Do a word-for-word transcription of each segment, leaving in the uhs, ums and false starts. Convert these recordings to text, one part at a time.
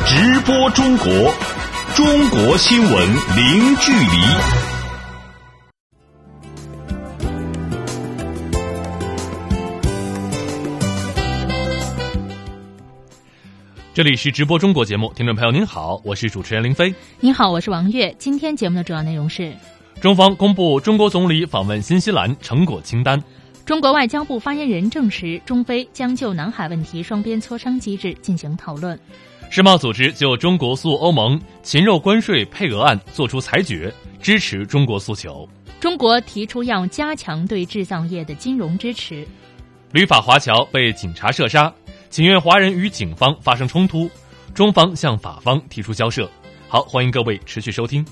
直播中国，中国新闻零距离。这里是直播中国节目，听众朋友您好，我是主持人林飞。 您好，我是王悦。今天节目的主要内容是： 中方公布中国总理访问新西兰成果清单。 中国外交部发言人证实，中非将就南海问题双边磋商机制进行讨论。 世贸组织就中国诉欧盟禽肉关税配额案作出裁决，支持中国诉求。 中国提出要加强对制造业的金融支持。 旅法华侨被警察射杀，请愿华人与警方发生冲突，中方向法方提出交涉。好，欢迎各位持续收听。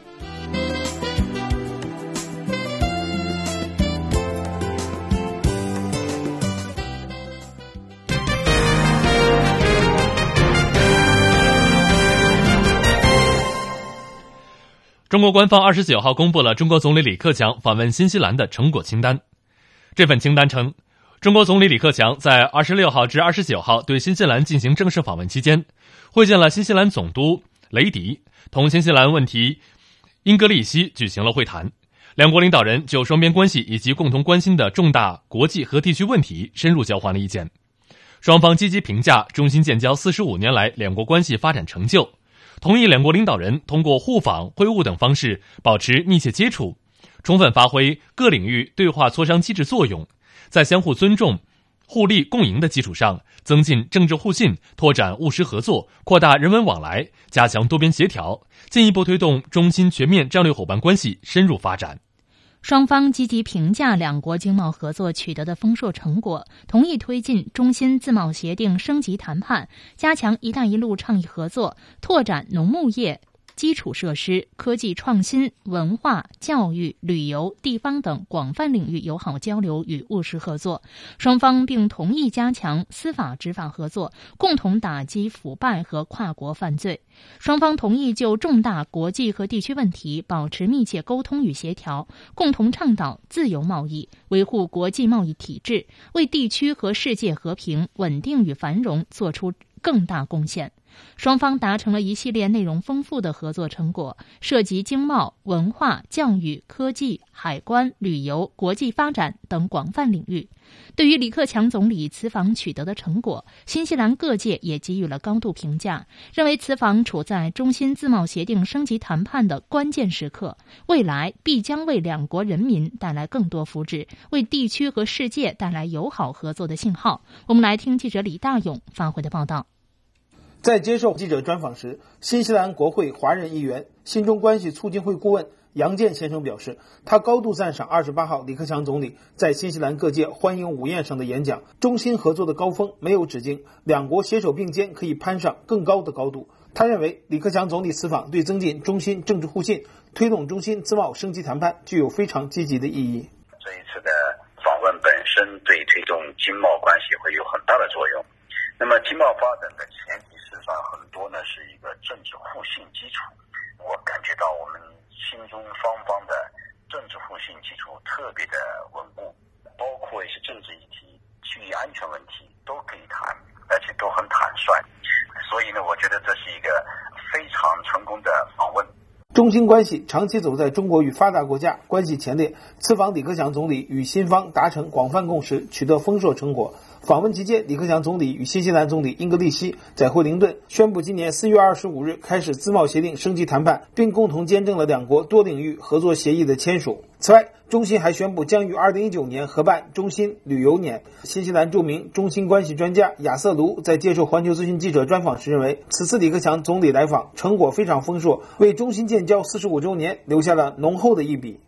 中国官方二十九号公布了中国总理李克强访问新西兰的成果清单。这份清单称，中国总理李克强在二十六号至二十九号对新西兰进行正式访问期间，会见了新西兰总督雷迪，同新西兰问题英格利希举行了会谈。两国领导人就双边关系以及共同关心的重大国际和地区问题深入交换了意见。双方积极评价中新建交四十五年来两国关系发展成就，同意两国领导人通过互访、会晤等方式保持密切接触，充分发挥各领域对话磋商机制作用，在相互尊重、互利共赢的基础上，增进政治互信，拓展务实合作，扩大人文往来，加强多边协调，进一步推动中新全面战略伙伴关系深入发展。 双方积极评价两国经贸合作取得的丰硕成果，同意推进中新自贸协定升级谈判，加强“一带一路”倡议合作，拓展农牧业、基础设施、科技创新、文化、教育、旅游、地方等广泛领域友好交流与务实合作。双方并同意加强司法执法合作，共同打击腐败和跨国犯罪。双方同意就重大国际和地区问题保持密切沟通与协调，共同倡导自由贸易，维护国际贸易体制，为地区和世界和平、稳定与繁荣做出更大贡献。双方达成了一系列内容丰富的合作成果，涉及经贸、文化、教育、科技、海关、旅游、国际发展等广泛领域。对于李克强总理此访取得的成果，新西兰各界也给予了高度评价，认为此访处在中新自贸协定升级谈判的关键时刻，未来必将为两国人民带来更多福祉，为地区和世界带来友好合作的信号。我们来听记者李大勇发回的报道。 在接受记者专访时，新西兰国会华人议员、新中关系促进会顾问杨健先生表示，他高度赞赏二十八号李克强总理在新西兰各界欢迎午宴上的演讲，中新合作的高峰没有止境，两国携手并肩可以攀上更高的高度。他认为李克强总理此访对增进中新政治互信、推动中新自贸升级谈判具有非常积极的意义。 这一次的访问本身对推动经贸关系会有很大的作用。那么经贸发展的前提事实上很多呢是一个政治互信基础，我感觉到我们新中双方的政治互信基础特别的稳固，包括一些政治议题、区域安全问题都可以谈，而且都很坦率，所以呢，我觉得这是一个非常成功的访问。 中新关系长期走在中国与发达国家关系前列，此访李克强总理与新方达成广泛共识，取得丰硕成果。访问期间，李克强总理与新西兰总理英格利希在惠灵顿宣布今年四月二十五日开始自贸协定升级谈判，并共同见证了两国多领域合作协议的签署。此外，中新还宣布将于二零一九年合办中新旅游年。新西兰著名中新关系专家亚瑟卢在接受环球资讯记者专访时认为，此次李克强总理来访成果非常丰硕，为中新建交四十五周年留下了浓厚的一笔。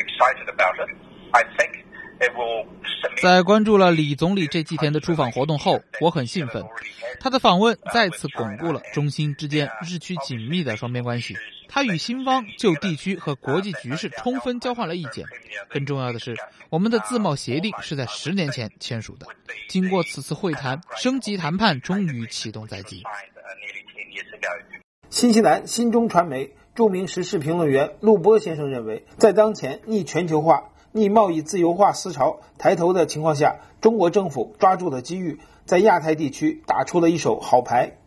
在关注了李总理这几天的出访活动后，我很兴奋。他的访问再次巩固了中新之间日趋紧密的双边关系。他与新方就地区和国际局势充分交换了意见。更重要的是，我们的自贸协定是在十年前签署的。经过此次会谈，升级谈判终于启动在即。 新西兰新中传媒著名时事评论员陆波先生认为，在当前逆全球化、逆贸易自由化思潮抬头的情况下，中国政府抓住了机遇，在亚太地区打出了一手好牌。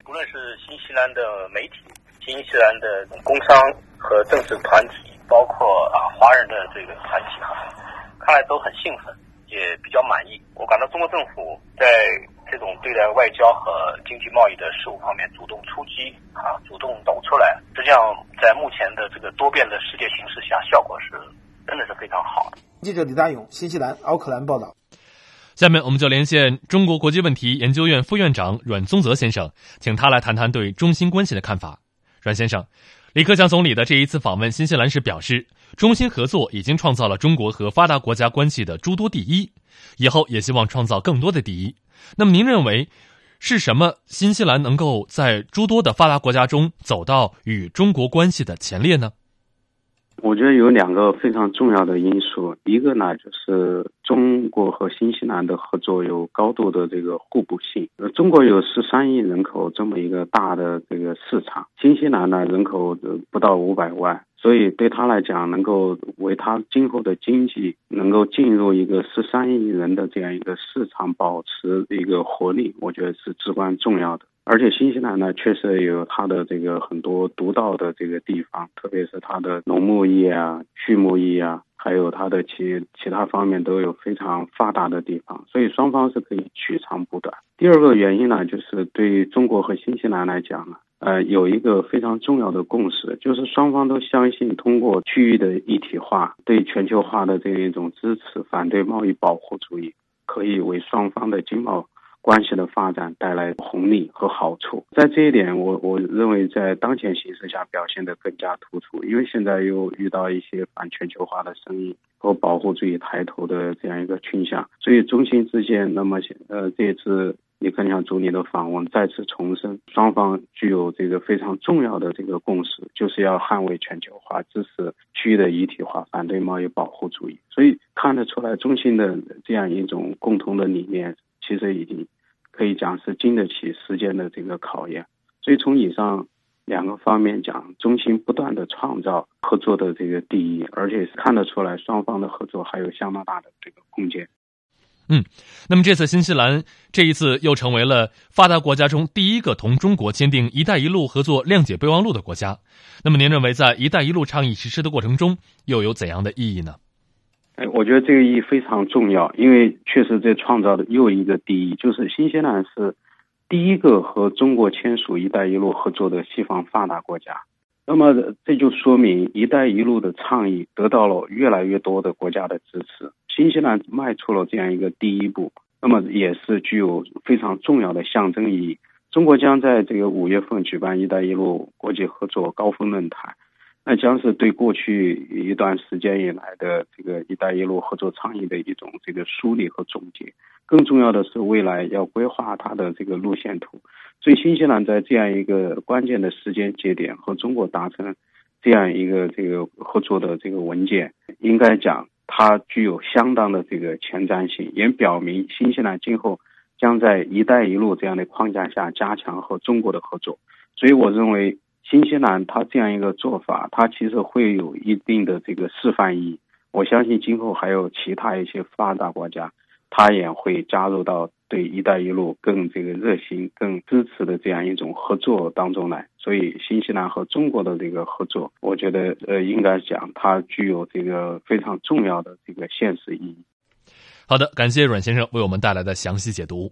无论是新西兰的媒体、新西兰的工商和政治团体，包括啊华人的这个团体哈，看来都很兴奋，也比较满意。我感到中国政府在这种对待外交和经济贸易的事务方面主动出击啊，主动走出来，实际上在目前的这个多变的世界形势下，效果是真的是非常好的。 记者李大勇，新西兰奥克兰报道。 下面我们就连线中国国际问题研究院副院长阮宗泽先生，请他来谈谈对中新关系的看法。阮先生，李克强总理的这一次访问新西兰时表示，中新合作已经创造了中国和发达国家关系的诸多第一，以后也希望创造更多的第一。那么您认为是什么新西兰能够在诸多的发达国家中走到与中国关系的前列呢？ 我觉得有两个非常重要的因素，一个呢就是中国和新西兰的合作有高度的这个互补性。中国有十三亿人口这么一个大的这个市场，新西兰呢人口不到五百万，所以对他来讲，能够为他今后的经济能够进入一个十三亿人的这样一个市场保持一个活力，我觉得是至关重要的。而且新西兰呢，确实有它的这个很多独到的这个地方，特别是它的农牧业啊、畜牧业啊，还有它的其其他方面都有非常发达的地方，所以双方是可以取长补短。第二个原因呢，就是对于中国和新西兰来讲呢，呃，有一个非常重要的共识，就是双方都相信通过区域的一体化、对全球化的这样一种支持，反对贸易保护主义，可以为双方的经贸关系的发展带来红利和好处。在这一点，我我认为在当前形势下表现得更加突出，因为现在又遇到一些反全球化的声音和保护主义抬头的这样一个倾向，所以中新之间，那么呃这次李克强总理的访问再次重申，双方具有这个非常重要的这个共识，就是要捍卫全球化，支持区域的一体化，反对贸易保护主义。所以看得出来，中新的这样一种共同的理念，其实已经可以讲是经得起时间的这个考验。所以从以上两个方面讲，中新不断的创造合作的这个第一，而且是看得出来双方的合作还有相当大的这个空间。 嗯，那么这次新西兰这一次又成为了发达国家中第一个同中国签订“一带一路”合作谅解备忘录的国家。那么您认为在“一带一路”倡议实施的过程中又有怎样的意义呢？ 哎，我觉得这个意义非常重要，因为确实这创造的又一个第一，就是新西兰是第一个和中国签署“一带一路”合作的西方发达国家。那么这就说明“一带一路”的倡议得到了越来越多的国家的支持，新西兰迈出了这样一个第一步，那么也是具有非常重要的象征意义。中国将在这个五月份举办“一带一路”国际合作高峰论坛，那将是对过去一段时间以来的这个“一带一路”合作倡议的一种这个梳理和总结。更重要的是，未来要规划它的这个路线图。所以，新西兰在这样一个关键的时间节点和中国达成这样一个这个合作的这个文件，应该讲它具有相当的这个前瞻性，也表明新西兰今后将在“一带一路”这样的框架下加强和中国的合作。所以，我认为新西兰它这样一个做法，它其实会有一定的这个示范意义。我相信今后还有其他一些发达国家，它也会加入到对“一带一路”更这个热心、更支持的这样一种合作当中来。所以，新西兰和中国的这个合作，我觉得呃，应该讲它具有这个非常重要的这个现实意义。 好的，感谢阮先生为我们带来的详细解读。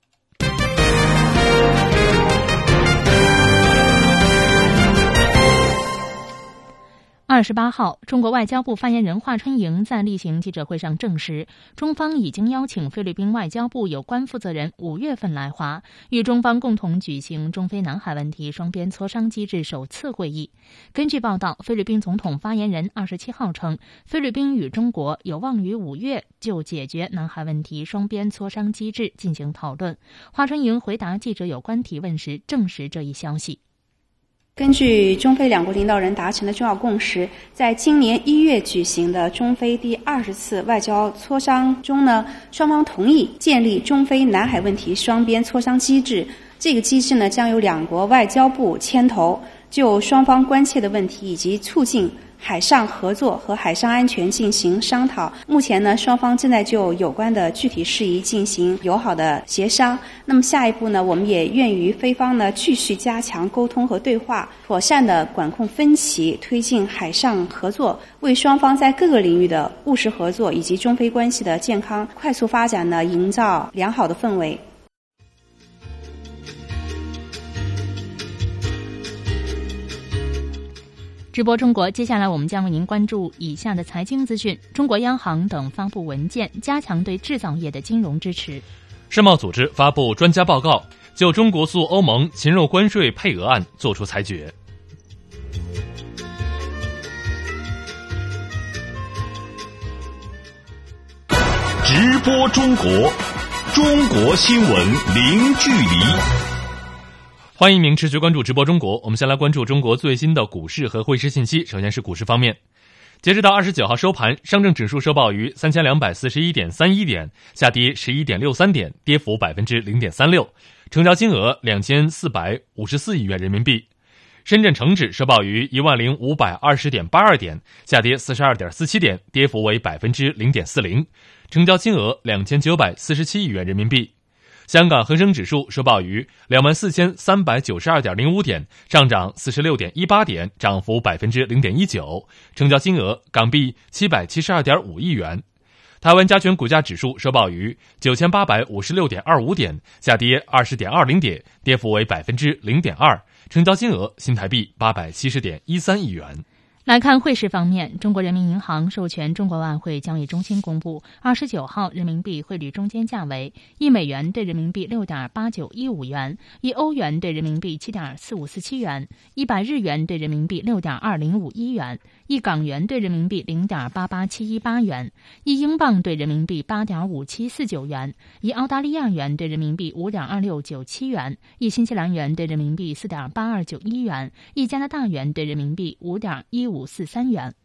二十八号，中国外交部发言人华春莹在例行记者会上证实，中方已经邀请菲律宾外交部有关负责人五月份来华，与中方共同举行中菲南海问题双边磋商机制首次会议。根据报道，菲律宾总统发言人二十七号称，菲律宾与中国有望于五月就解决南海问题双边磋商机制进行讨论。华春莹回答记者有关提问时证实这一消息。 根据中菲两国领导人达成的重要共识，在今年一月举行的中菲第二十次外交磋商中呢，双方同意建立中菲南海问题双边磋商机制。这个机制呢，将由两国外交部牵头，就双方关切的问题以及促进海上合作和海上安全进行商讨。目前呢，双方正在就有关的具体事宜进行友好的协商。那么下一步呢，我们也愿与菲方呢继续加强沟通和对话，妥善的管控分歧，推进海上合作，为双方在各个领域的务实合作以及中菲关系的健康快速发展呢营造良好的氛围。 直播中国，接下来我们将为您关注以下的财经资讯。中国央行等发布文件，加强对制造业的金融支持。 世贸组织发布专家报告，就中国诉欧盟禽肉关税配额案作出裁决。 直播中国，中国新闻零距离。 欢迎您持续关注直播中国。我们先来关注中国最新的股市和汇市信息。首先是股市方面，截止到二十九号收盘，上证指数收报于三千两百四十一点三一点，下跌十一点六三点，跌幅百分之零点三六，成交金额两千四百五十四亿元人民币。深圳成指收报于一万零五百二十点八二点，下跌四十二点四七点，跌幅为百分之零点四零，成交金额两千九百四十七亿元人民币。香港恒生指数收报于两万四千三百九十二点零五点，上涨四十六点一八点，涨幅百分之零点一九，成交金额港币七百七十二点五亿元。台湾加权股价指数收报于九千八百五十六点二五点，下跌二十点二零点，跌幅为百分之零点二，成交金额新台币八百七十点一三亿元。 来看汇市方面，中国人民银行授权中国外汇交易中心公布，二十九号人民币汇率中间价为一美元对人民币六点八九一五元，一欧元对人民币七点四五四七元，一百日元对人民币六点二零五一元，一港元对人民币零点八八七一八元，一英镑对人民币八点五七四九元，一澳大利亚元对人民币五点二六九七元，一新西兰元对人民币四点八二九一元，一加拿大元对人民币五点一五四三元。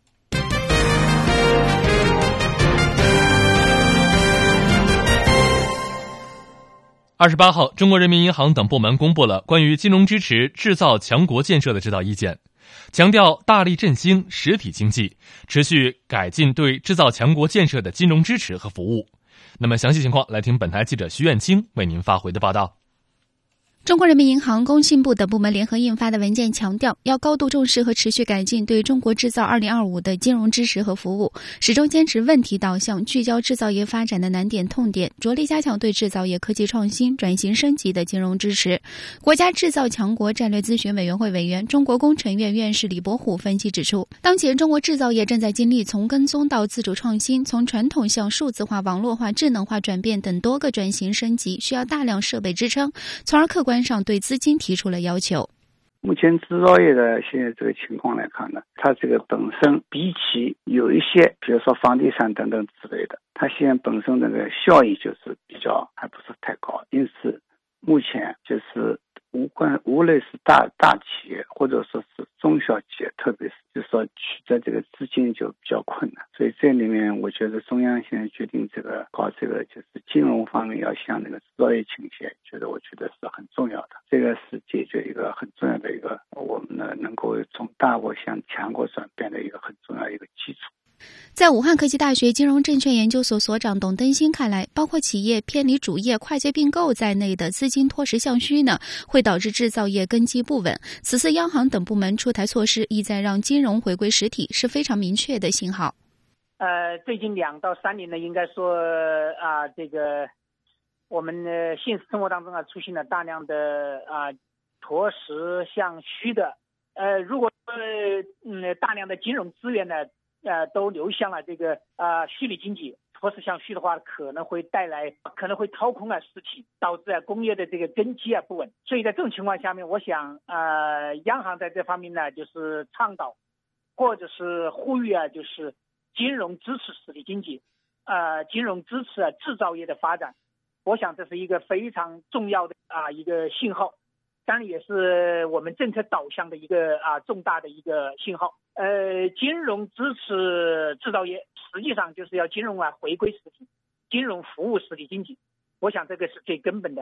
二十八号，中国人民银行等部门公布了关于金融支持制造强国建设的指导意见，强调大力振兴实体经济，持续改进对制造强国建设的金融支持和服务。那么详细情况，来听本台记者徐艳清为您发回的报道。 中国人民银行、工信部等部门联合印发的文件强调，要高度重视和持续改进对中国制造二零二五的金融支持和服务，始终坚持问题导向，聚焦制造业发展的难点痛点，着力加强对制造业科技创新、转型升级的金融支持。国家制造强国战略咨询委员会委员、中国工程院院士李伯虎分析指出，当前中国制造业正在经历从跟踪到自主创新、从传统向数字化、网络化、智能化转变等多个转型升级，需要大量设备支撑，从而客观上对资金提出了要求。 目前制造业的现在这个情况来看呢，它这个本身比起有一些比如说房地产等等之类的，它现在本身那个效益就是比较还不是太高，因此目前就是无关无论是大大企业或者说是中小企业，特别是就是说取得这个资金就比较困难，所以这里面我觉得中央现在决定这个搞这个就是金融方面要向那个制造业倾斜，觉得我觉得是很重要的，这个是解决一个很重要的一个我们呢能够从大国向强国转变的一个很重要的一个基础。 在武汉科技大学金融证券研究所所长董登新看来，包括企业偏离主业、跨界并购在内的资金脱实向虚呢，会导致制造业根基不稳。此次央行等部门出台措施，意在让金融回归实体，是非常明确的信号。 呃，最近两到三年呢，应该说啊，这个我们的现实生活当中啊，出现了大量的啊脱实向虚的。呃，如果呃嗯大量的金融资源呢，呃，都流向了这个呃虚拟经济，脱实向虚的话，可能会带来可能会掏空了实体，导致啊工业的这个根基啊不稳。所以在这种情况下面，我想呃央行在这方面呢，就是倡导或者是呼吁啊，就是金融支持实体经济，呃金融支持啊制造业的发展。我想这是一个非常重要的啊一个信号，当然也是我们政策导向的一个啊重大的一个信号。呃，金融支持制造业，实际上就是要金融啊回归实体，金融服务实体经济。我想这个是最根本的。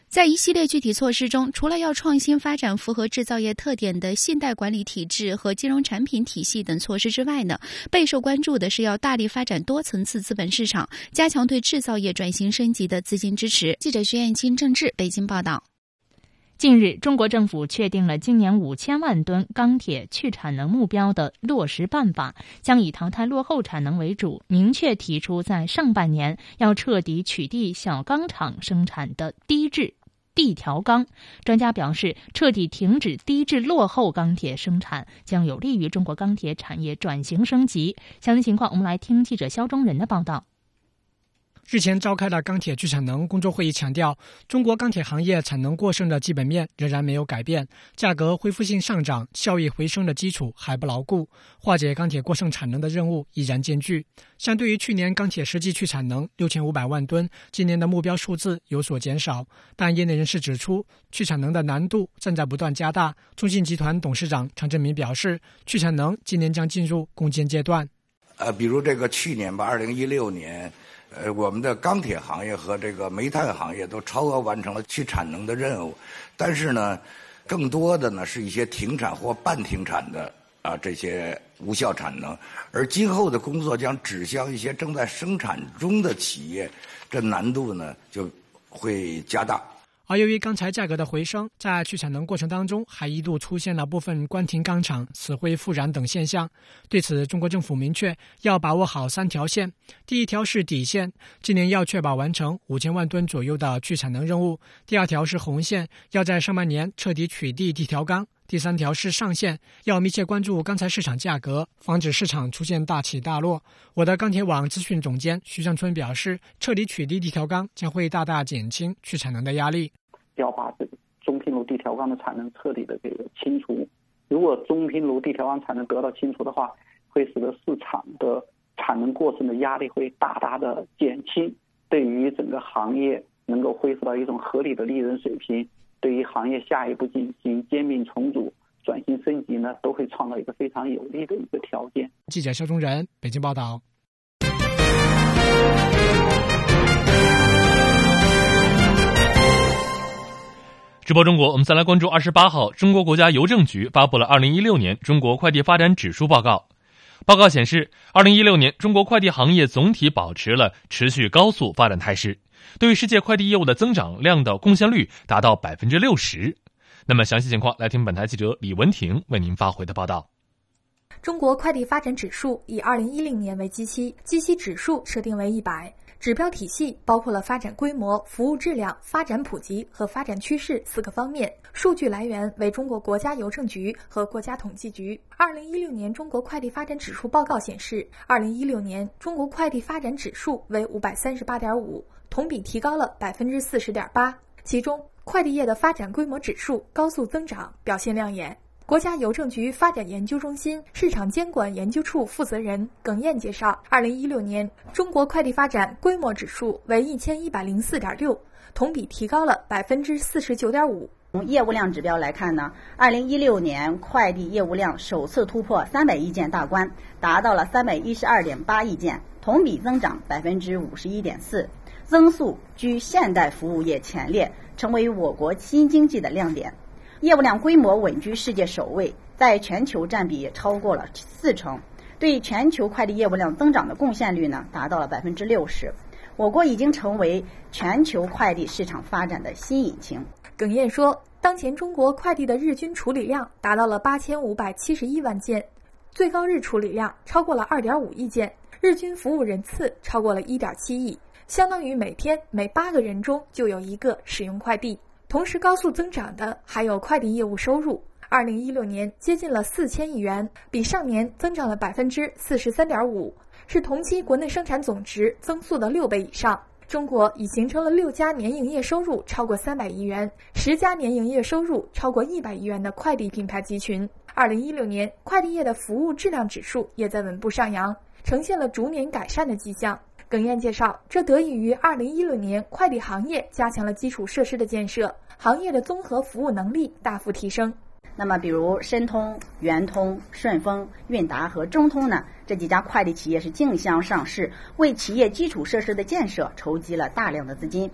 在一系列具体措施中，除了要创新发展符合制造业特点的信贷管理体制和金融产品体系等措施之外呢，备受关注的是要大力发展多层次资本市场，加强对制造业转型升级的资金支持。记者徐艳清、郑智北京报道。 近日，中国政府确定了今年五千万吨钢铁去产能目标的落实办法，将以淘汰落后产能为主，明确提出在上半年要彻底取缔小钢厂生产的低质地条钢。专家表示，彻底停止低质落后钢铁生产，将有利于中国钢铁产业转型升级。详细情况，我们来听记者肖忠仁的报道。 日前召开的钢铁去产能工作会议强调，中国钢铁行业产能过剩的基本面仍然没有改变，价格恢复性上涨、效益回升的基础还不牢固，化解钢铁过剩产能的任务依然艰巨。相对于去年钢铁实际去产能六千五百万吨，今年的目标数字有所减少，但业内人士指出，去产能的难度正在不断加大。中信集团董事长常正民表示，去产能今年将进入攻坚阶段。 呃，比如这个去年吧，二零一六年。呃，我们的钢铁行业和这个煤炭行业都超额完成了去产能的任务，但是呢，更多的呢是一些停产或半停产的啊这些无效产能，而今后的工作将指向一些正在生产中的企业，这难度呢就会加大。 而由于钢材价格的回升，在去产能过程当中还一度出现了部分关停钢厂、死灰复燃等现象。对此，中国政府明确要把握好三条线。第一条是底线，今年要确保完成五千万吨左右的去产能任务。第二条是红线，要在上半年彻底取缔地条钢。第三条是上限，要密切关注钢材市场价格，防止市场出现大起大落。我的钢铁网资讯总监徐尚春表示，彻底取缔地条钢将会大大减轻去产能的压力。 要把这个中拼炉地条钢的产能彻底的这个清除。如果中拼炉地条钢产能得到清除的话，会使得市场的产能过剩的压力会大大的减轻，对于整个行业能够恢复到一种合理的利润水平，对于行业下一步进行兼并重组、转型升级呢，都会创造一个非常有利的一个条件。 记者肖忠仁，北京报道。 直播中国，我们再来关注二十八号，中国国家邮政局发布了二零一六年中国快递发展指数报告。报告显示，二零一六年中国快递行业总体保持了持续高速发展态势，对于世界快递业务的增长量的贡献率达到百分之六十。那么详细情况，来听本台记者李文婷为您发回的报道。 中国快递发展指数以二零一零年为基期，基期指数设定为一百。指标体系包括了发展规模、服务质量、发展普及和发展趋势四个方面。数据来源为中国国家邮政局和国家统计局。二零一六年中国快递发展指数报告显示，二零一六年中国快递发展指数为五百三十八点五，同比提高了百分之四十点八。其中，快递业的发展规模指数高速增长，表现亮眼。国家邮政局发展研究中心市场监管研究处负责人耿燕介绍，二零一六年中国快递发展规模指数为一千一百零四点六，同比提高了百分之四十九点五。 从业务量指标来看呢，二零一六年快递业务量首次突破三百亿件大关，达到了三百一十二点八亿件，同比增长百分之五十一点四，增速居现代服务业前列，成为我国新经济的亮点。业务量规模稳居世界首位，在全球占比也超过了四成，对全球快递业务量增长的贡献率呢，达到了百分之六十。我国已经成为全球快递市场发展的新引擎。 耿燕说，当前中国快递的日均处理量达到了八千五百七十一万件，最高日处理量超过了二点五亿件，日均服务人次超过了一点七亿，相当于每天每八个人中就有一个使用快递。同时高速增长的还有快递业务收入，二零一六年接近了四千亿元，比上年增长了百分之四十三点五，是同期国内生产总值增速的六倍以上。中国已形成了六家年营业收入超过三百亿元、十家年营业收入超过一百亿元的快递品牌集群。二零一六年，快递业的服务质量指数也在稳步上扬，呈现了逐年改善的迹象。耿燕介绍，这得益于二零一六年快递行业加强了基础设施的建设，行业的综合服务能力大幅提升。 那么比如申通、圆通、顺丰、韵达和中通呢，这几家快递企业是竞相上市，为企业基础设施的建设筹集了大量的资金。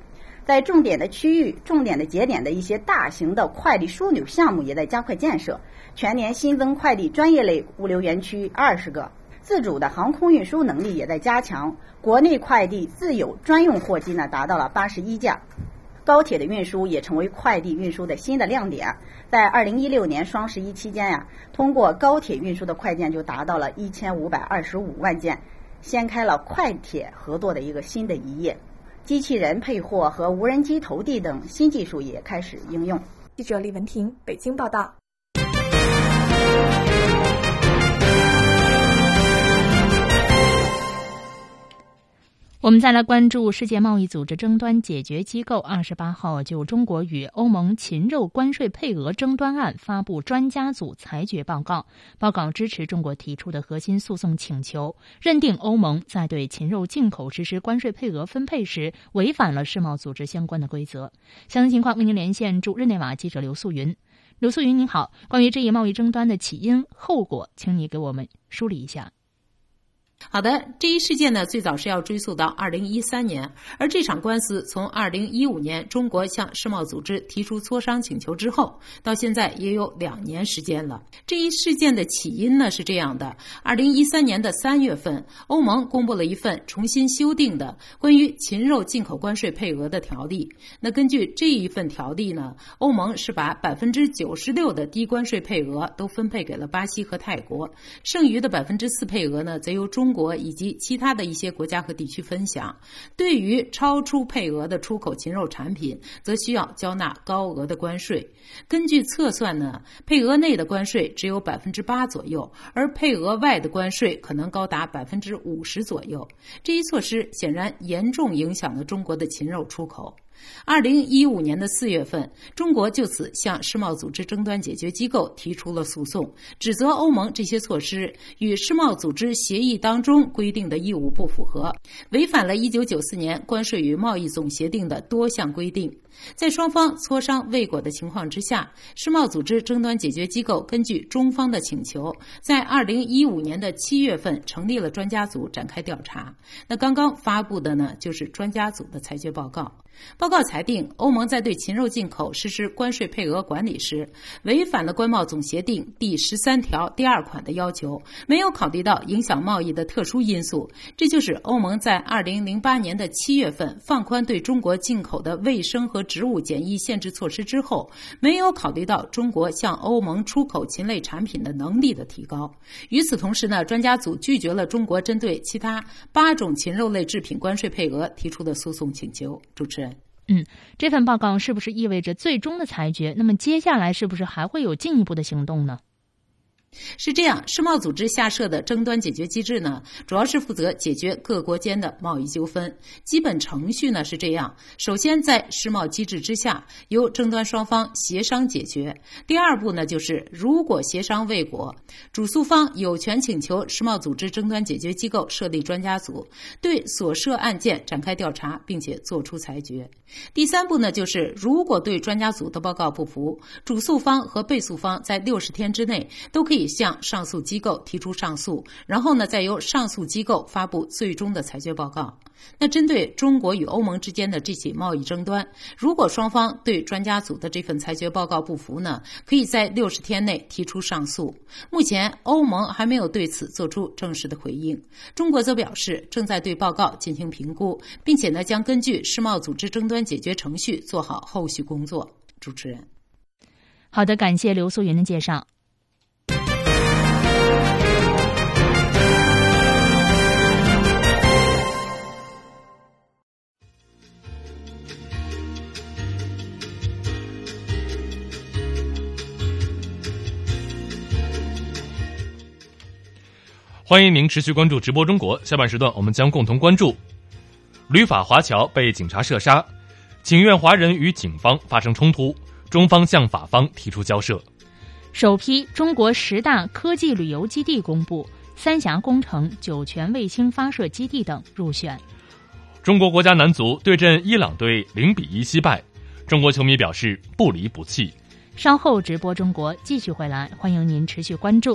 在重点的区域、重点的节点的一些大型的快递枢纽项目也在加快建设，全年新增快递专业类物流园区二十个，自主的航空运输能力也在加强，国内快递自有专用货机呢达到了八十一架。高铁的运输也成为快递运输的新的亮点，在二零一六年双十一期间呀，通过高铁运输的快件就达到了一千五百二十五万件，掀开了快铁合作的一个新的一页。机器人配货和无人机投递等新技术也开始应用。 记者李文婷，北京报道。 我们再来关注世界贸易组织争端解决机构二十八号就中国与欧盟禽肉关税配额争端案发布专家组裁决报告。报告支持中国提出的核心诉讼请求，认定欧盟在对禽肉进口实施关税配额分配时违反了世贸组织相关的规则。详细情况为您连线驻日内瓦记者刘素云。刘素云您好，关于这一贸易争端的起因后果，请你给我们梳理一下。 好的，这一事件呢，最早是要追溯到二零一三年，而这场官司从二零一五年中国向世贸组织提出磋商请求之后，到现在也有两年时间了。这一事件的起因呢是这样的：二零一三年的三月份，欧盟公布了一份重新修订的关于禽肉进口关税配额的条例。那根据这一份条例呢，欧盟是把百分之九十六的低关税配额都分配给了巴西和泰国，剩余的百分之四配额呢，则由中国中国以及其他的一些国家和地区分享。对于超出配额的出口禽肉产品，则需要交纳高额的关税。根据测算呢，配额内的关税只有百分之八左右，而配额外的关税可能高达百分之五十左右。这一措施显然严重影响了中国的禽肉出口。二零一五年的四月份，中国就此向世贸组织争端解决机构提出了诉讼，指责欧盟这些措施与世贸组织协议当中规定的义务不符合，违反了一九九四年关税与贸易总协定的多项规定。在双方磋商未果的情况之下，世贸组织争端解决机构根据中方的请求，在二零一五年的七月份成立了专家组展开调查。那刚刚发布的呢，就是专家组的裁决报告。报告裁定，欧盟在对禽肉进口实施关税配额管理时，违反了关贸总协定第十三条第二款的要求，没有考虑到影响贸易的特殊因素。这就是欧盟在二零零八年的七月份放宽对中国进口的卫生和植物检疫限制措施之后，没有考虑到中国向欧盟出口禽类产品的能力的提高。与此同时呢，专家组拒绝了中国针对其他八种禽肉类制品关税配额提出的诉讼请求。主持人。 嗯，这份报告是不是意味着最终的裁决？那么接下来是不是还会有进一步的行动呢？ 是这样，世贸组织下设的争端解决机制呢，主要是负责解决各国间的贸易纠纷。基本程序呢是这样：首先，在世贸机制之下，由争端双方协商解决。第二步呢，就是如果协商未果，主诉方有权请求世贸组织争端解决机构设立专家组，对所涉案件展开调查，并且作出裁决。第三步呢，就是如果对专家组的报告不服，主诉方和被诉方在六十天之内都可以向上诉机构提出上诉，然后呢，再由上诉机构发布最终的裁决报告。那针对中国与欧盟之间的这起贸易争端，如果双方对专家组的这份裁决报告不服呢，可以在六十天内提出上诉。目前欧盟还没有对此做出正式的回应，中国则表示正在对报告进行评估，并且呢，将根据世贸组织争端解决程序做好后续工作。主持人。 好的，感谢刘素云的介绍。 欢迎您持续关注直播中国，下半时段我们将共同关注旅法华侨被警察射杀，请愿华人与警方发生冲突，中方向法方提出交涉。 首批中国十大科技旅游基地公布，三峡工程、酒泉卫星发射基地等入选。 中国国家男足对阵伊朗队零比一惜败，中国球迷表示不离不弃。 稍后直播中国继续回来，欢迎您持续关注。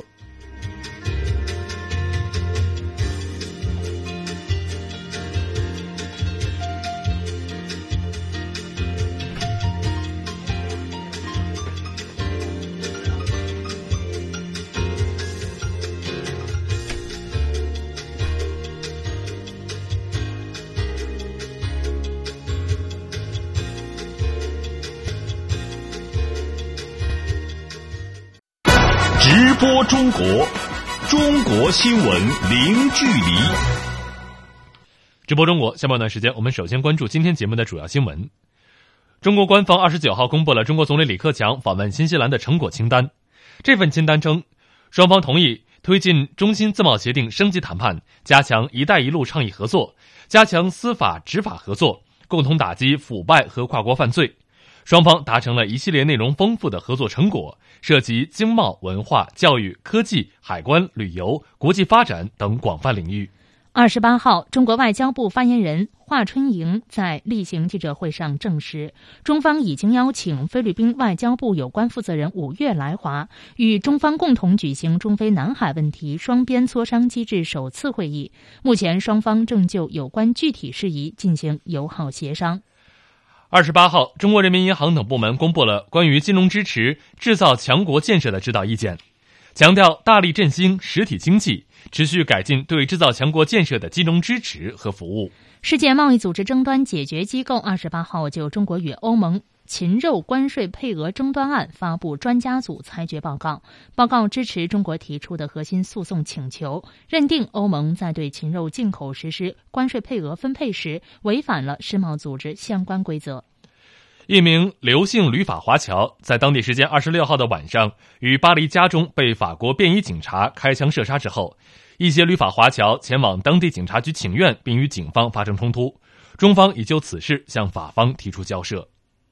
直播中国，中国新闻零距离。 直播中国，下半段时间我们首先关注今天节目的主要新闻。中国官方二十九号公布了中国总理李克强访问新西兰的成果清单。这份清单称，双方同意推进中新自贸协定升级谈判，加强一带一路倡议合作，加强司法执法合作，共同打击腐败和跨国犯罪。双方达成了一系列内容丰富的合作成果，涉及经贸、文化、教育、科技、海关、旅游、国际发展等广泛领域。 二十八号，中国外交部发言人华春莹在例行记者会上证实，中方已经邀请菲律宾外交部有关负责人五月来华，与中方共同举行中非南海问题双边磋商机制首次会议。目前双方正就有关具体事宜进行友好协商。 二十八号，中国人民银行等部门公布了关于金融支持制造强国建设的指导意见，强调大力振兴实体经济，持续改进对制造强国建设的金融支持和服务。 世界贸易组织争端解决机构二十八号就中国与欧盟禽肉关税配额争端案发布专家组裁决报告，报告支持中国提出的核心诉讼请求，认定欧盟在对禽肉进口实施关税配额分配时违反了世贸组织相关规则。 一名刘姓旅法华侨在当地时间二十六号的晚上于巴黎家中被法国便衣警察开枪射杀之后，一些旅法华侨前往当地警察局请愿，并与警方发生冲突。中方已就此事向法方提出交涉。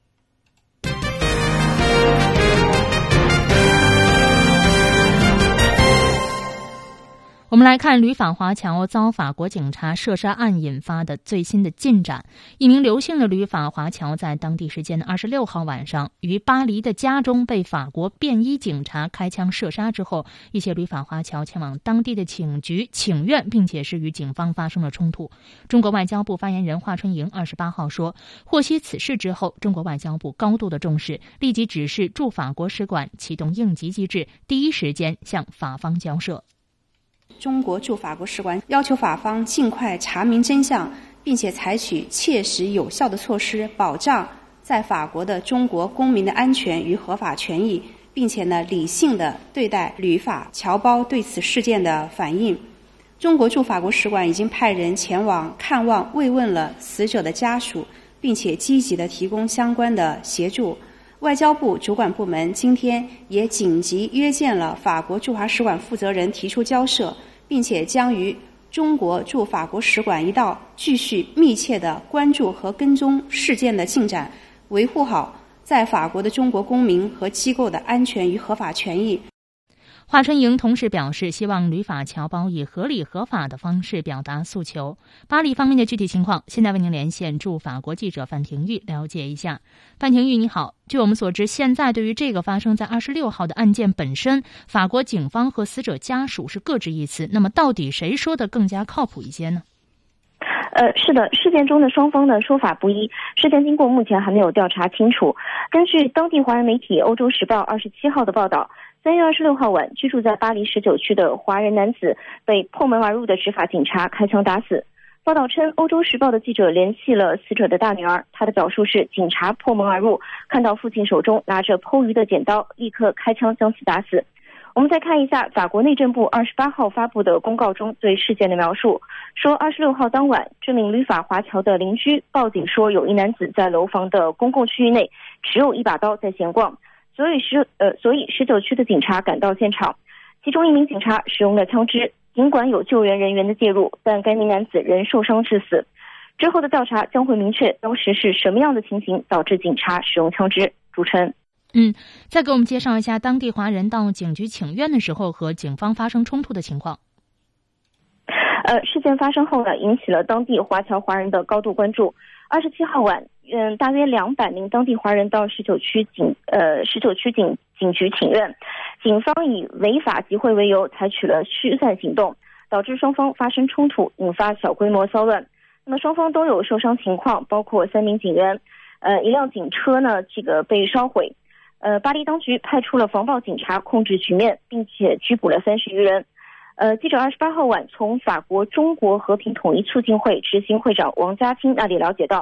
我们来看旅法华侨遭法国警察射杀案引发的最新的进展。一名刘姓的旅法华侨在当地时间的二十六号晚上于巴黎的家中被法国便衣警察开枪射杀之后，一些旅法华侨前往当地的警局请愿，并且是与警方发生了冲突。中国外交部发言人华春莹二十八号说，获悉此事之后，中国外交部高度的重视，立即指示驻法国使馆启动应急机制，第一时间向法方交涉。 中国驻法国使馆要求法方尽快查明真相，并且采取切实有效的措施，保障在法国的中国公民的安全与合法权益，并且呢理性的对待旅法侨胞对此事件的反应。中国驻法国使馆已经派人前往看望慰问了死者的家属，并且积极的提供相关的协助。外交部主管部门今天也紧急约见了法国驻华使馆负责人，提出交涉，并且将与中国驻法国使馆一道继续密切地关注和跟踪事件的进展，维护好在法国的中国公民和机构的安全与合法权益。 华春莹同时表示，希望旅法侨胞以合理合法的方式表达诉求。巴黎方面的具体情况，现在为您连线驻法国记者范廷玉了解一下。范廷玉，你好。据我们所知，现在对于这个发生在二十六号的案件本身，法国警方和死者家属是各执一词。那么，到底谁说的更加靠谱一些呢？ 呃，是的，事件中的双方的说法不一，事件经过目前还没有调查清楚。根据当地华人媒体《欧洲时报》二十七号的报道，三月二十六号晚，居住在巴黎十九区的华人男子被破门而入的执法警察开枪打死。报道称，《欧洲时报》的记者联系了死者的大女儿，她的表述是，警察破门而入，看到父亲手中拿着剖鱼的剪刀，立刻开枪将其打死。我们再看一下法国内政部二十八号发布的公告中对事件的描述，说二十六号当晚，这名旅法华侨的邻居报警说，有一男子在楼房的公共区域内持有一把刀在闲逛，所以十呃所以十九区的警察赶到现场，其中一名警察使用了枪支，尽管有救援人员的介入，但该名男子仍受伤致死。之后的调查将会明确当时是什么样的情形导致警察使用枪支。主持人。 嗯，再给我们介绍一下当地华人到警局请愿的时候和警方发生冲突的情况。 呃，事件发生后呢，引起了当地华侨华人的高度关注。二十七号晚，嗯，大约两百名当地华人到十九区警呃十九区警警局请愿，警方以违法集会为由，采取了驱散行动，导致双方发生冲突，引发小规模骚乱。那么双方都有受伤情况，包括三名警员，呃，一辆警车呢，这个被烧毁。呃，巴黎当局派出了防暴警察控制局面，并且拘捕了三十余人。呃，记者二十八号晚从法国中国和平统一促进会执行会长王家清那里了解到，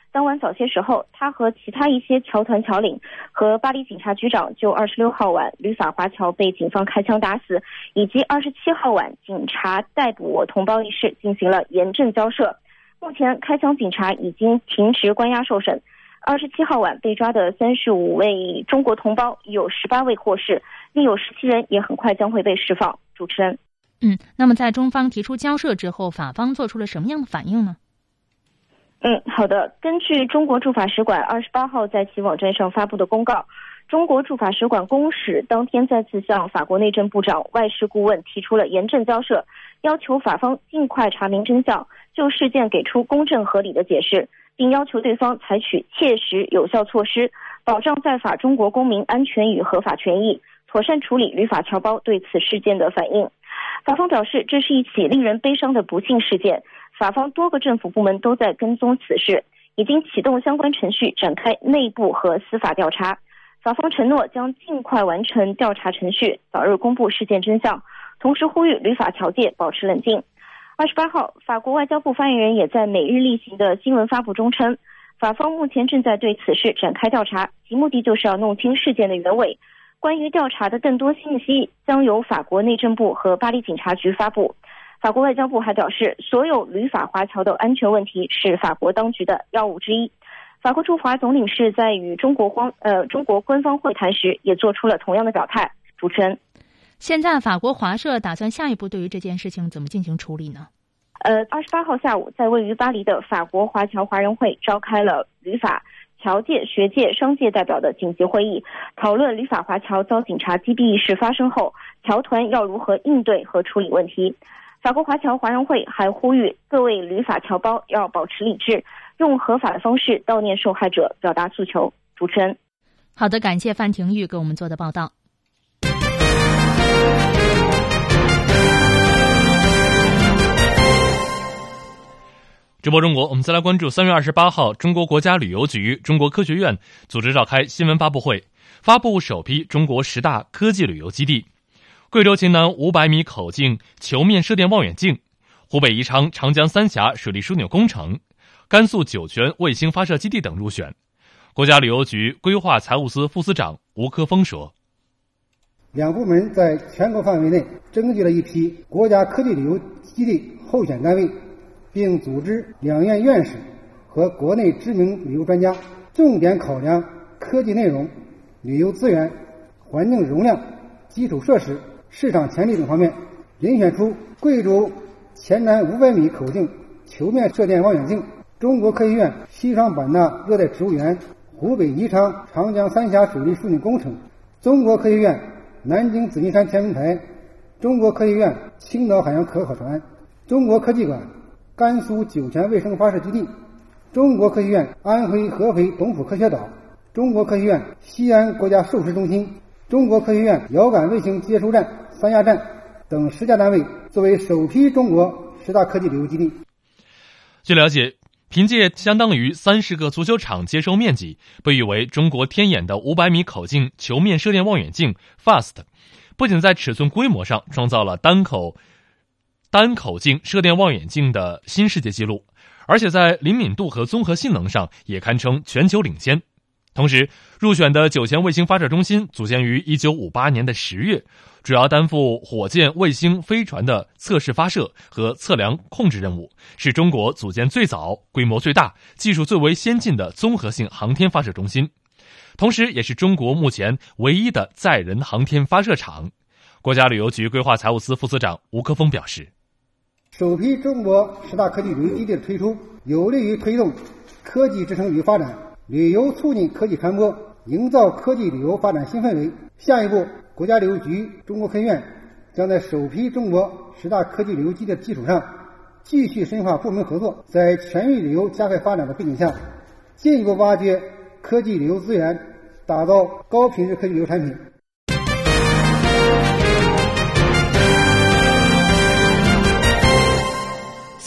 当晚早些时候，他和其他一些侨团侨领和巴黎警察局长就二十六号晚旅法华侨被警方开枪打死，以及二十七号晚警察逮捕我同胞一事进行了严正交涉。目前开枪警察已经停职关押受审。二十七号晚被抓的三十五位中国同胞有十八位获释，另有十七人也很快将会被释放。主持人， 嗯，那么在中方提出交涉之后，法方做出了什么样的反应呢？ 嗯，好的。根据中国驻法使馆二十八号在其网站上发布的公告，中国驻法使馆公使当天再次向法国内政部长、外事顾问提出了严正交涉，要求法方尽快查明真相，就事件给出公正合理的解释，并要求对方采取切实有效措施，保障在法中国公民安全与合法权益，妥善处理旅法侨胞对此事件的反应。法方表示，这是一起令人悲伤的不幸事件，法方多个政府部门都在跟踪此事，已经启动相关程序，展开内部和司法调查。法方承诺将尽快完成调查程序，早日公布事件真相，同时呼吁旅法侨界保持冷静。二十八号，法国外交部发言人也在每日例行的新闻发布中称，法方目前正在对此事展开调查，其目的就是要弄清事件的原委。关于调查的更多信息将由法国内政部和巴黎警察局发布。法国外交部还表示，所有旅法华侨的安全问题是法国当局的要务之一。法国驻华总领事在与中国官呃中国官方会谈时也做出了同样的表态。主持人， 现在法国华社打算下一步对于这件事情怎么进行处理呢？ 呃，二十八号下午，在位于巴黎的法国华侨华人会召开了旅法侨界、学界、商界代表的紧急会议，讨论旅法华侨遭警察击毙一事发生后，侨团要如何应对和处理问题。法国华侨华人会还呼吁各位旅法侨胞要保持理智，用合法的方式悼念受害者，表达诉求。主持人， 好的，感谢范廷玉给我们做的报道。 直播中国，我们再来关注三月二十八号，中国国家旅游局、中国科学院组织召开新闻发布会，发布首批中国十大科技旅游基地。贵州黔南五百米口径球面射电望远镜，湖北宜昌长江三峡水利枢纽工程，甘肃酒泉卫星发射基地等入选。国家旅游局规划财务司副司长吴科峰说， 两部门在全国范围内征集了一批国家科技旅游基地候选单位，并组织两院院士和国内知名旅游专家重点考量科技内容、旅游资源、环境容量、基础设施、市场潜力等方面，遴选出贵州黔南五百米口径球面射电望远镜、中国科学院西双版纳热带植物园、湖北宜昌长江三峡水利枢纽工程、中国科学院南京紫金山天文台、中国科学院青岛海洋可考船、中国科技馆甘肃酒泉卫星发射基地、中国科学院安徽合肥董府科学岛、中国科学院西安国家授时中心、中国科学院遥感卫星接收站三亚站等十家单位作为首批中国十大科技旅游基地。 据了解，凭借相当于三十个足球场接收面积，被誉为中国天眼的五百米口径球面射电望远镜 F A S T， 不仅在尺寸规模上创造了单口单口径射电望远镜的新世界纪录，而且在灵敏度和综合性能上也堪称全球领先。同时，入选的酒泉卫星发射中心组建于一九五八年的十月，主要担负火箭、卫星、飞船的测试发射和测量控制任务，是中国组建最早、规模最大、技术最为先进的综合性航天发射中心，同时也是中国目前唯一的载人航天发射场。国家旅游局规划财务司副司长吴科峰表示， 首批中国十大科技旅游基地的推出，有利于推动科技支撑旅游发展，旅游促进科技传播，营造科技旅游发展新氛围。下一步，国家旅游局、中国科学院将在首批中国十大科技旅游基地的基础上，继续深化部门合作，在全域旅游加快发展的背景下，进一步挖掘科技旅游资源，打造高品质科技旅游产品。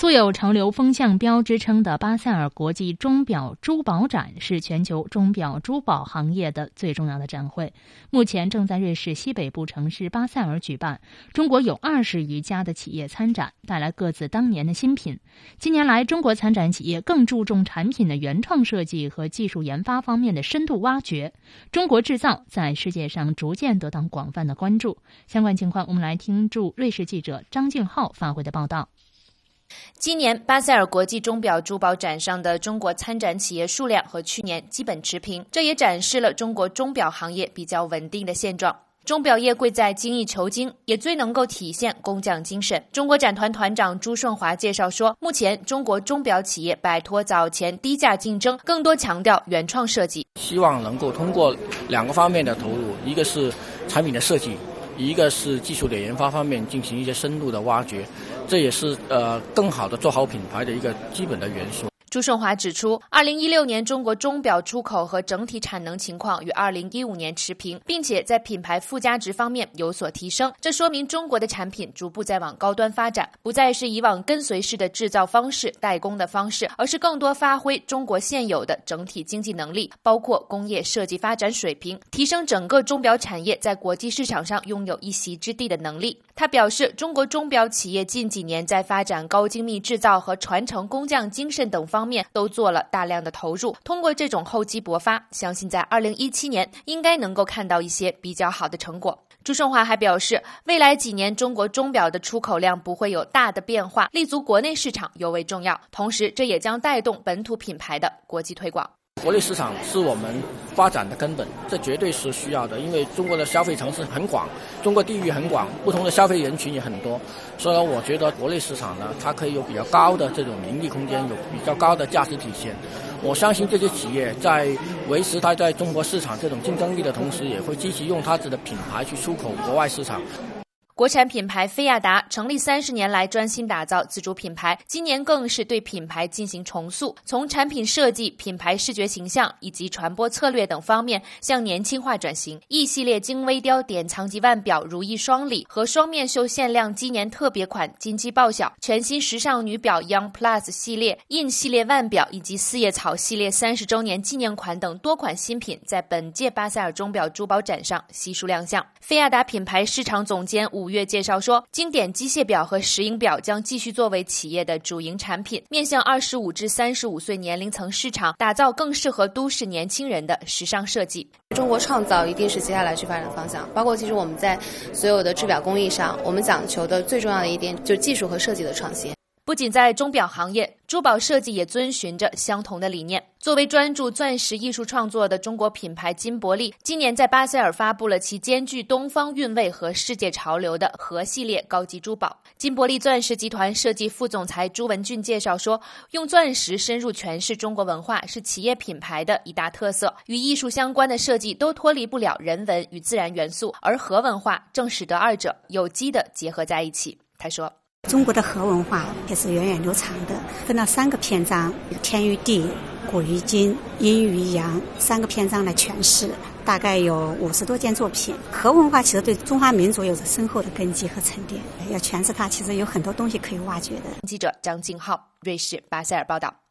素有潮流风向标之称的巴塞尔国际钟表珠宝展是全球钟表珠宝行业的最重要的展会，目前正在瑞士西北部城市巴塞尔举办。中国有二十余家的企业参展，带来各自当年的新品。近年来，中国参展企业更注重产品的原创设计和技术研发方面的深度挖掘，中国制造在世界上逐渐得到广泛的关注。相关情况，我们来听驻瑞士记者张静浩发回的报道。 今年巴塞尔国际钟表珠宝展上的中国参展企业数量和去年基本持平，这也展示了中国钟表行业比较稳定的现状。钟表业贵在精益求精，也最能够体现工匠精神。中国展团团长朱顺华介绍说，目前中国钟表企业摆脱早前低价竞争，更多强调原创设计， 希望能够通过两个方面的投入，一个是产品的设计，一个是技术的研发方面进行一些深度的挖掘，这也是呃更好的做好品牌的一个基本的元素。 朱顺华指出，二零一六年中国钟表出口和整体产能情况与二零一五年持平，并且在品牌附加值方面有所提升。这说明中国的产品逐步在往高端发展，不再是以往跟随式的制造方式、代工的方式，而是更多发挥中国现有的整体经济能力，包括工业设计发展水平，提升整个钟表产业在国际市场上拥有一席之地的能力。他表示，中国钟表企业近几年在发展高精密制造和传承工匠精神等方面都做了大量的投入，通过这种厚积薄发，相信在二零一七年应该能够看到一些比较好的成果。朱顺华还表示，未来几年中国钟表的出口量不会有大的变化，立足国内市场尤为重要，同时这也将带动本土品牌的国际推广。 国内市场是我们发展的根本，这绝对是需要的，因为中国的消费层次很广，中国地域很广，不同的消费人群也很多，所以我觉得国内市场呢，它可以有比较高的这种盈利空间，有比较高的价值体现。我相信这些企业在维持它在中国市场这种竞争力的同时，也会积极用它自己的品牌去出口国外市场。 国产品牌菲亚达成立三十年来专心打造自主品牌，今年更是对品牌进行重塑，从产品设计、品牌视觉形象以及传播策略等方面向年轻化转型。E 系列精微雕典藏级腕表如意双礼和双面绣限量鸡年特别款金鸡报晓，全新时尚女表 Young Plus 系列、印系列腕表以及四叶草系列三十周年纪念款等多款新品在本届巴塞尔钟表珠宝展上悉数亮相。菲亚达品牌市场总监五月介绍说，经典机械表和石英表将继续作为企业的主营产品，面向二十五至三十五岁年龄层市场，打造更适合都市年轻人的时尚设计。 中国创造一定是接下来去发展的方向，包括其实我们在所有的制表工艺上，我们讲求的最重要的一点就是技术和设计的创新。 不仅在钟表行业，珠宝设计也遵循着相同的理念。作为专注钻石艺术创作的中国品牌金伯利，今年在巴塞尔发布了其兼具东方韵味和世界潮流的核系列高级珠宝。金伯利钻石集团设计副总裁朱文俊介绍说，用钻石深入诠释中国文化是企业品牌的一大特色，与艺术相关的设计都脱离不了人文与自然元素，而核文化正使得二者有机地结合在一起。他说， 中国的核文化也是源远流长的，分了三个篇章，天与地、古与今、阴与阳，三个篇章来诠释，大概有五十多件作品。核文化其实对中华民族有着深厚的根基和沉淀，要诠释它其实有很多东西可以挖掘的。 记者张静浩，瑞士巴塞尔报道。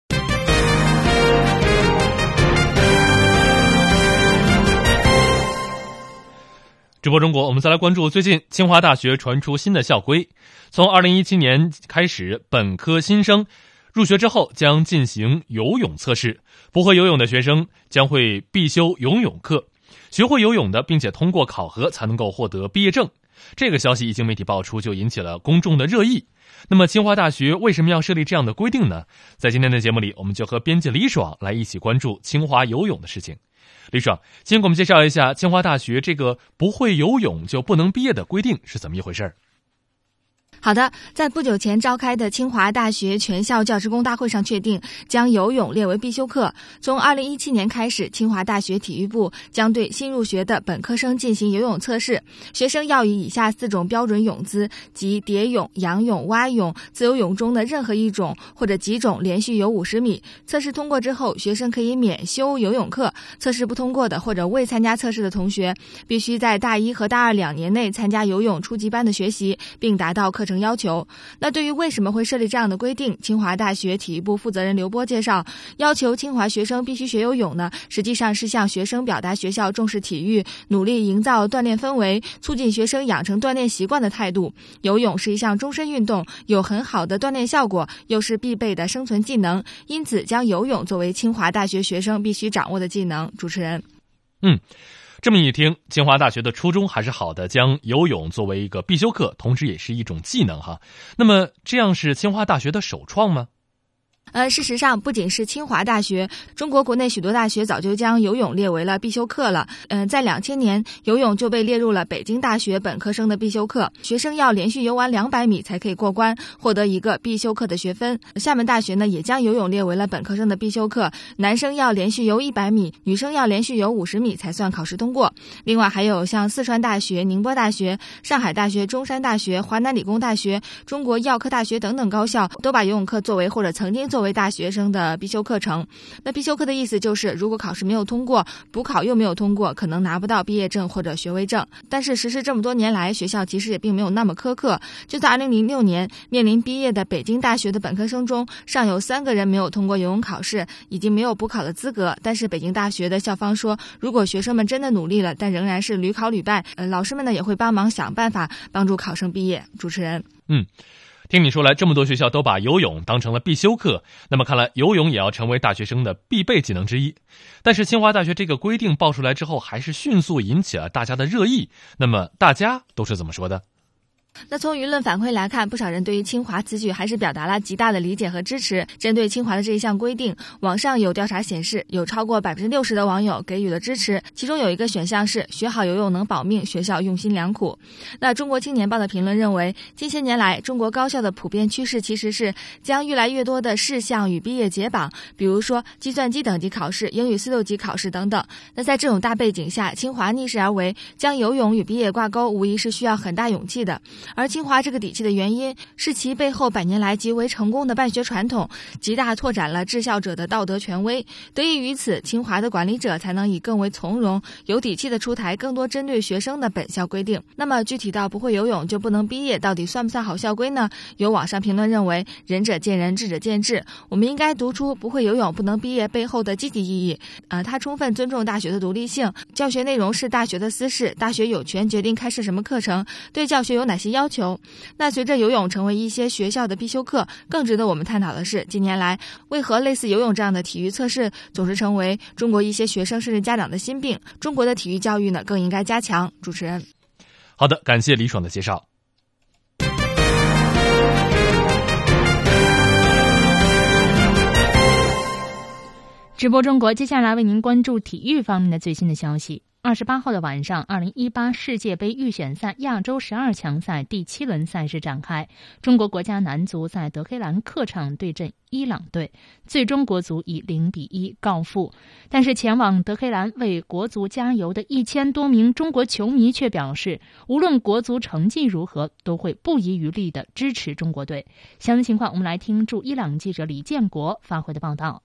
直播中国，我们再来关注最近清华大学传出新的校规，从二零一七年开始，本科新生入学之后将进行游泳测试，不会游泳的学生将会必修游泳课，学会游泳的并且通过考核才能够获得毕业证。这个消息一经媒体爆出，就引起了公众的热议。那么清华大学为什么要设立这样的规定呢？在今天的节目里，我们就和编辑李爽来一起关注清华游泳的事情。李爽，先给我们介绍一下清华大学这个不会游泳就不能毕业的规定是怎么一回事？ 好的，在不久前召开的清华大学全校教职工大会上确定，将游泳列为必修课。从二零一七年开始，清华大学体育部将对新入学的本科生进行游泳测试，学生要以以下四种标准泳姿，即蝶泳、仰泳、蛙泳、自由泳中的任何一种或者几种连续游五十米。测试通过之后，学生可以免修游泳课。测试不通过的或者未参加测试的同学，必须在大一和大二两年内参加游泳初级班的学习，并达到课程程要求。那对于为什么会设立这样的规定，清华大学体育部负责人刘波介绍，要求清华学生必须学游泳呢，实际上是向学生表达学校重视体育，努力营造锻炼氛围，促进学生养成锻炼习惯的态度。游泳是一项终身运动，有很好的锻炼效果，又是必备的生存技能，因此将游泳作为清华大学学生必须掌握的技能。主持人， 嗯。这么一听，清华大学的初衷还是好的，将游泳作为一个必修课，同时也是一种技能哈。那么这样是清华大学的首创吗？ 呃，事实上，不仅是清华大学，中国国内许多大学早就将游泳列为了必修课了。嗯、呃，在两千年，游泳就被列入了北京大学本科生的必修课，学生要连续游完两百米才可以过关，获得一个必修课的学分。厦门大学呢，也将游泳列为了本科生的必修课，男生要连续游一百米，女生要连续游五十米才算考试通过。另外，还有像四川大学、宁波大学、上海大学、中山大学、华南理工大学、中国药科大学等等高校，都把游泳课作为或者曾经作为大学生的必修课程。那必修课的意思就是，如果考试没有通过，补考又没有通过，可能拿不到毕业证或者学位证。但是实施这么多年来，学校其实也并没有那么苛刻。就在二零零六年，面临毕业的北京大学的本科生中，尚有三个人没有通过游泳考试，已经没有补考的资格。但是北京大学的校方说，如果学生们真的努力了，但仍然是屡考屡败，呃，老师们呢也会帮忙想办法帮助考生毕业。主持人， 嗯。听你说来，这么多学校都把游泳当成了必修课，那么看来游泳也要成为大学生的必备技能之一。但是清华大学这个规定爆出来之后，还是迅速引起了大家的热议。那么大家都是怎么说的？ 那从舆论反馈来看，不少人对于清华此举还是表达了极大的理解和支持。针对清华的这一项规定，网上有调查显示，有超过百分之六十的网友给予了支持，其中有一个选项是学好游泳能保命，学校用心良苦。那中国青年报的评论认为，近些年来中国高校的普遍趋势其实是将越来越多的事项与毕业解绑，比如说计算机等级考试、英语四六级考试等等。那在这种大背景下，清华逆势而为，将游泳与毕业挂钩，无疑是需要很大勇气的。而清华这个底气的原因是其背后百年来极为成功的办学传统，极大拓展了治校者的道德权威。得益于此，清华的管理者才能以更为从容、有底气的出台更多针对学生的本校规定。那么具体到不会游泳就不能毕业，到底算不算好校规呢？有网上评论认为，仁者见仁，智者见智。我们应该读出不会游泳不能毕业背后的积极意义。呃，它充分尊重大学的独立性，教学内容是大学的私事，大学有权决定开设什么课程，对教学有哪些要求。那随着游泳成为一些学校的必修课，更值得我们探讨的是，近年来为何类似游泳这样的体育测试总是成为中国一些学生甚至家长的心病？中国的体育教育呢，更应该加强。主持人， 好的，感谢李爽的介绍。 直播中国，接下来为您关注体育方面的最新的消息。二十八号的晚上，二零一八世界杯预选赛亚洲十二强赛第七轮赛事展开，中国国家男足在德黑兰客场对阵伊朗队，最终国足以零比一告负。但是前往德黑兰为国足加油的一千多名中国球迷却表示，无论国足成绩如何，都会不遗余力地支持中国队。详细情况，我们来听驻伊朗记者李建国发回的报道。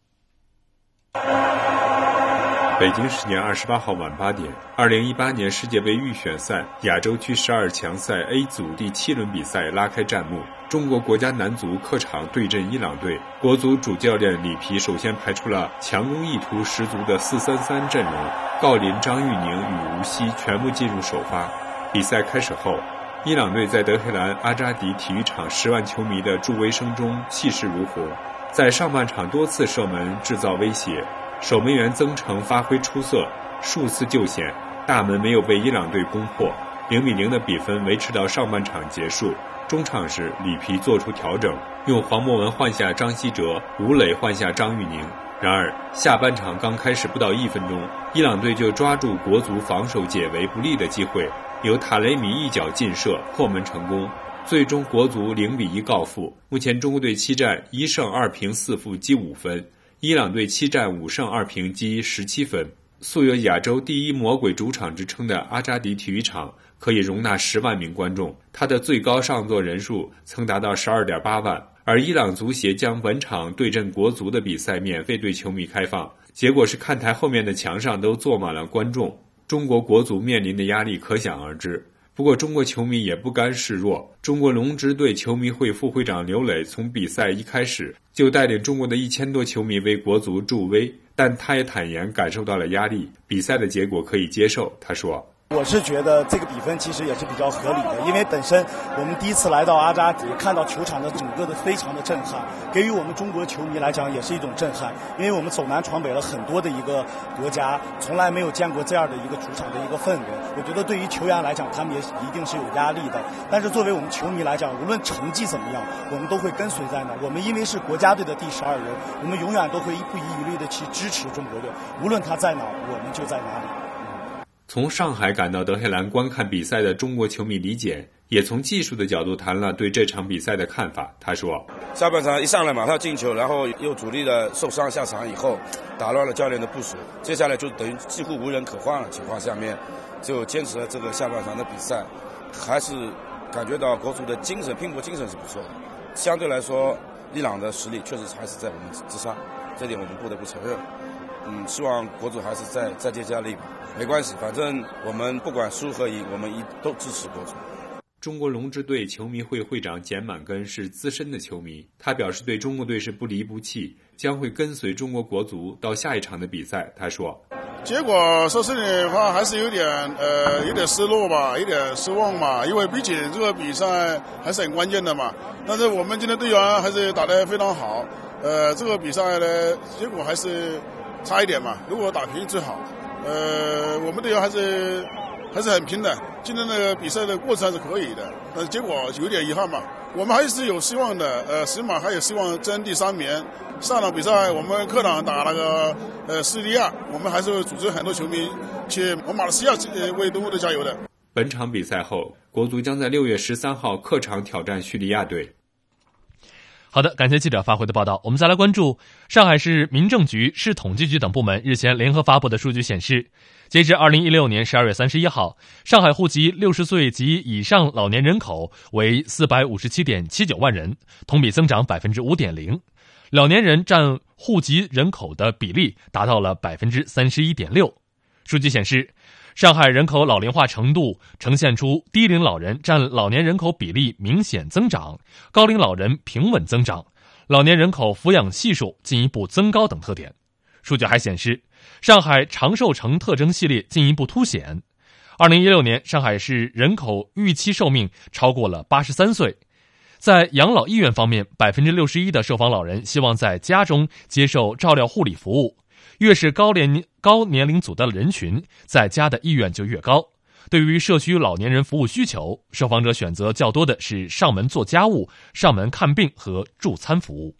北京时间二十八号晚八点，二零一八年世界杯预选赛亚洲区十二强赛 A 组第七轮比赛拉开战幕。中国国家男足客场对阵伊朗队，国足主教练里皮首先排出了强攻意图十足的四三三阵容，郜林、张玉宁与吴曦全部进入首发。比赛开始后，伊朗队在德黑兰阿扎迪体育场十万球迷的助威声中气势如虹，在上半场多次射门制造威胁，守门员曾诚发挥出色，数次救险，大门没有被伊朗队攻破，零比零的比分维持到上半场结束。中场时，里皮做出调整，用黄博文换下张稀哲，吴磊换下张玉宁。然而下半场刚开始不到一分钟，伊朗队就抓住国足防守解围不利的机会，由塔雷米一脚劲射破门成功，最终国足零比一告负。目前中国队七战一胜二平四负积五分，伊朗队七战五胜二平积十七分。素有亚洲第一魔鬼主场之称的阿扎迪体育场可以容纳十万名观众，它的最高上座人数曾达到 十二点八万。而伊朗足协将本场对阵国足的比赛免费对球迷开放，结果是看台后面的墙上都坐满了观众，中国国足面临的压力可想而知。 不过中国球迷也不甘示弱，中国龙之队球迷会副会长刘磊从比赛一开始就带领中国的一千多球迷为国足助威，但他也坦言感受到了压力，比赛的结果可以接受。他说， 我是觉得这个比分其实也是比较合理的，因为本身我们第一次来到阿扎迪，看到球场的整个的非常的震撼，给予我们中国球迷来讲也是一种震撼，因为我们走南闯北了很多的一个国家，从来没有见过这样的一个主场的一个氛围。我觉得对于球员来讲，他们也一定是有压力的，但是作为我们球迷来讲，无论成绩怎么样，我们都会跟随在那。我们因为是国家队的第十二人，我们永远都会不遗余力的去支持中国队，无论他在哪，我们就在哪里。 从上海赶到德黑兰观看比赛的中国球迷李简也从技术的角度谈了对这场比赛的看法。他说， 下半场一上来马上进球，然后又主力的受伤下场以后，打乱了教练的部署，接下来就等于几乎无人可换的情况下面，就坚持了这个下半场的比赛，还是感觉到国足的精神拼搏精神是不错的。相对来说，伊朗的实力确实还是在我们之上，这点我们不得不承认。嗯，希望国足还是再再接再厉吧。没关系，反正我们不管输和赢，我们一都支持国足。 中国龙之队球迷会会长简满根是资深的球迷，他表示对中国队是不离不弃，将会跟随中国国足到下一场的比赛。他说， 结果说实的话还是有点呃有点失落吧，有点失望嘛，因为毕竟这个比赛还是很关键的嘛。但是我们今天队员还是打得非常好，呃，这个比赛呢结果还是差一点嘛，如果打平最好。呃，我们队员还是还是很拼的，今天的比赛的过程还是可以的，但是结果有点遗憾嘛。我们还是有希望的，呃，起码还有希望争第三名。上场比赛我们客场打那个呃叙利亚，我们还是会组织很多球迷去我马来西亚呃为中国队加油的。 本场比赛后，国足将在六月十三号客场挑战叙利亚队。 好的，感谢记者发回的报道。我们再来关注上海市民政局、市统计局等部门日前联合发布的数据显示，截至二零一六年十二月三十一号，上海户籍六十岁及以上老年人口为四百五十七点七九万人，同比增长百分之五点零，老年人占户籍人口的比例达到了百分之三十一点六。数据显示，上海人口老龄化程度呈现出低龄老人占老年人口比例明显增长，高龄老人平稳增长，老年人口抚养系数进一步增高等特点。数据还显示，上海长寿城特征系列进一步凸显。二零一六年，上海市人口预期寿命超过了八十三岁。在养老意愿方面，百分之六十一的受访老人希望在家中接受照料护理服务。越是高年高年龄组的人群，在家的意愿就越高。对于社区老年人服务需求，受访者选择较多的是上门做家务、上门看病和助餐服务。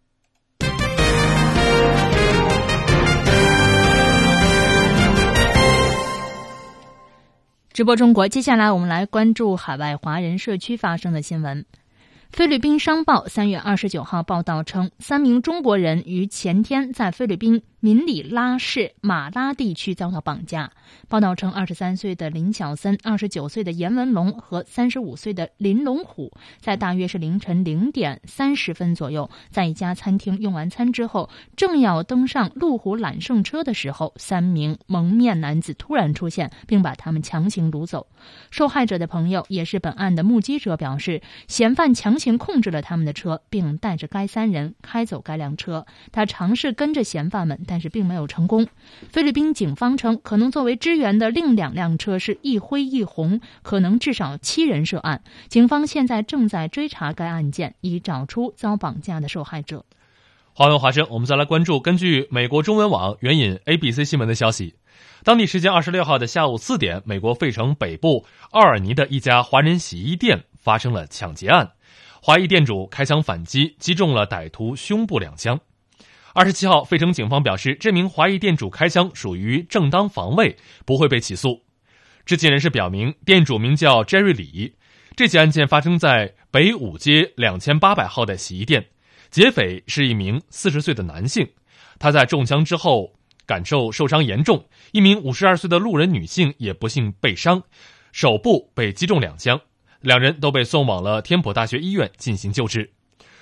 直播中国，接下来我们来关注海外华人社区发生的新闻。菲律宾商报三月二十九号报道称，三名中国人于前天在菲律宾敏里拉市马拉地区遭到绑架。报道称，二十三岁的林小森、二十九岁的严文龙和三十五岁的林龙虎，在大约是凌晨零点三十分左右，在一家餐厅用完餐之后，正要登上路虎揽胜车的时候，三名蒙面男子突然出现，并把他们强行掳走。受害者的朋友也是本案的目击者表示，嫌犯强行控制了他们的车，并带着该三人开走该辆车。他尝试跟着嫌犯们，但是并没有成功。菲律宾警方称，可能作为支援的另两辆车是一灰一红，可能至少七人涉案。警方现在正在追查该案件，以找出遭绑架的受害者。 华文华声，我们再来关注根据美国中文网援引 A B C 新闻的消息，当地时间二十六号的下午四点，美国费城北部奥尔尼的一家华人洗衣店发生了抢劫案，华裔店主开枪反击，击中了歹徒胸部两枪。二十七号，费城警方表示，这名华裔店主开枪属于正当防卫，不会被起诉。知情人士表明，店主名叫 Jerry 李。这起案件发生在北五街两千八百号的洗衣店，劫匪是一名四十岁的男性，他在中枪之后感受受伤严重。一名五十二岁的路人女性也不幸被伤，手部被击中两枪，两人都被送往了天普大学医院进行救治。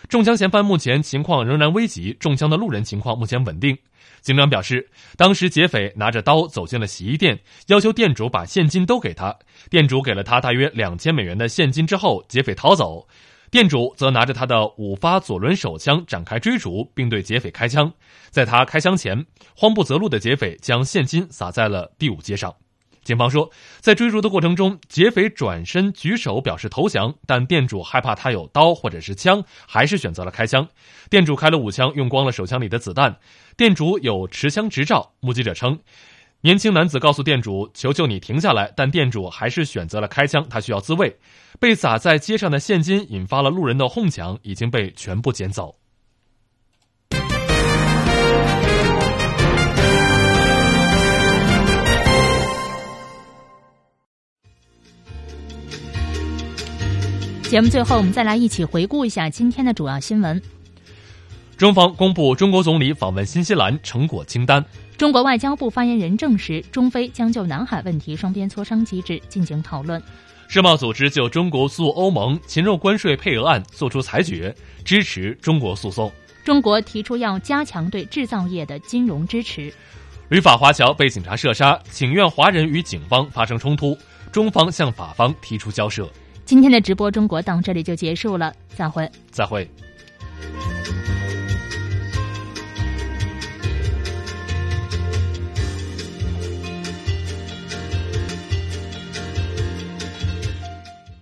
中枪嫌犯目前情况仍然危急，中枪的路人情况目前稳定。警长表示，当时劫匪拿着刀走进了洗衣店，要求店主把现金都给他。店主给了他大约两千美元的现金之后，劫匪逃走。店主则拿着他的五发左轮手枪展开追逐，并对劫匪开枪。在他开枪前，慌不择路的劫匪将现金撒在了第五街上。警方说，在追逐的过程中，劫匪转身举手表示投降，但店主害怕他有刀或者是枪，还是选择了开枪。店主开了五枪，用光了手枪里的子弹。店主有持枪执照。目击者称，年轻男子告诉店主求求你停下来，但店主还是选择了开枪，他需要自卫。被撒在街上的现金引发了路人的哄抢，已经被全部捡走。 节目最后，我们再来一起回顾一下今天的主要新闻。 中方公布中国总理访问新西兰成果清单。 中国外交部发言人证实，中非将就南海问题双边磋商机制进行讨论。 世贸组织就中国诉欧盟禽肉关税配额案作出裁决，支持中国诉讼。 中国提出要加强对制造业的金融支持。 旅法华侨被警察射杀，请愿华人与警方发生冲突，中方向法方提出交涉。 今天的直播中国到这里就结束了，再会。 再会。